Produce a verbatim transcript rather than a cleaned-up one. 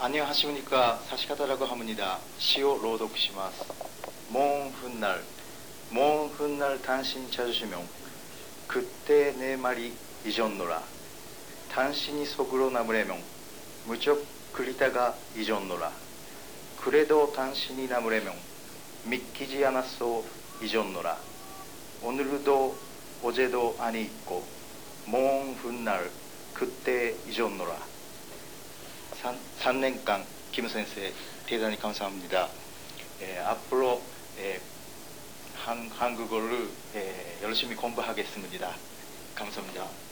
안녕하십니까. 사시카다라고 합니다. 시を朗読します. 먼 훗날, 먼 훗날 당신이 찾으시면 그때 내 말이 잊었노라. 당신이 속으로 남으려면 무척 그리다가 잊었노라. 그래도 당신이 남으려면 믿기지 않았어 잊었노라. 오늘도 어제도 아니 있고 먼 훗날 그때 잊었노라. 삼 년간 김 선생 대단히 감사합니다. 예, 앞으로 예, 한, 한국어를 예, 열심히 공부하겠습니다. 감사합니다.